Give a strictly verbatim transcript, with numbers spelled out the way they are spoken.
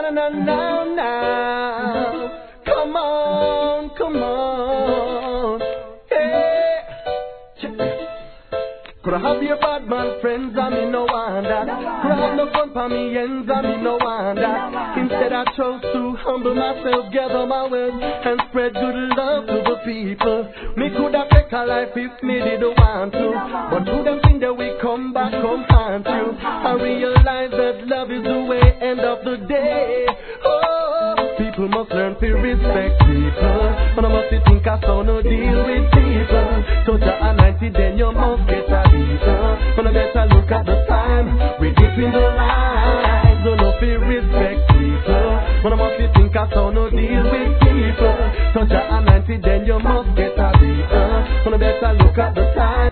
na na na now. Come on, come on. Hey. Could I have your bad man friends and me no want that. Could I have no fun for me ends and me no want that. Instead I chose to humble myself, gather my wealth and spread good love to the people. Me could have take a life if me didn't want to, but who them think that we come back, come haunt you. I realize that love is the way, end of the day. Oh, people must learn to respect people, and I must think I saw no deal with people. So ja ninety then you must get a when I better look at the time, we deep in the lives, don't know if we respect people. When I must think I saw no deal with people. So ja ninety then you must get a beat. When I better look at the time.